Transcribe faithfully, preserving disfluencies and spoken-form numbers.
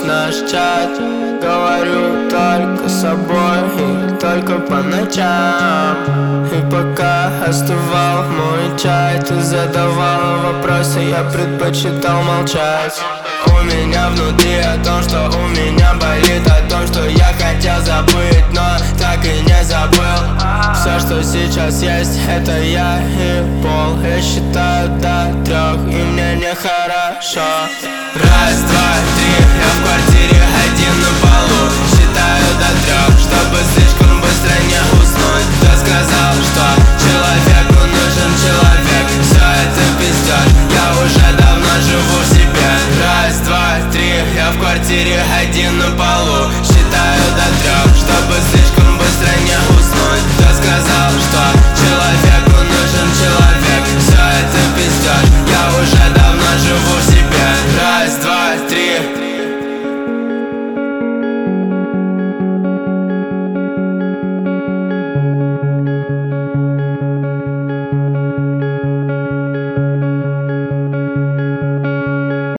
наш чат. Говорю только с собой и только по ночам. И пока остывал мой чай, ты задавала вопросы, я предпочитал молчать. У меня внутри о том, что у меня болит, о том, что я хотел забыть, но так и не забыл. Все, что сейчас есть, это я и пол. Я считаю до трех, и мне нехорошо. Раз, два, три, я в квартире один на полу. Считаю до трех, чтобы слишком быстро не уснуть. Кто сказал, что человеку нужен человек? Все это пиздёж, я уже давно живу в себе. Раз, два, три, я в квартире один на полу. Считаю до трех, чтобы слишком быстро не уснуть. Кто сказал, что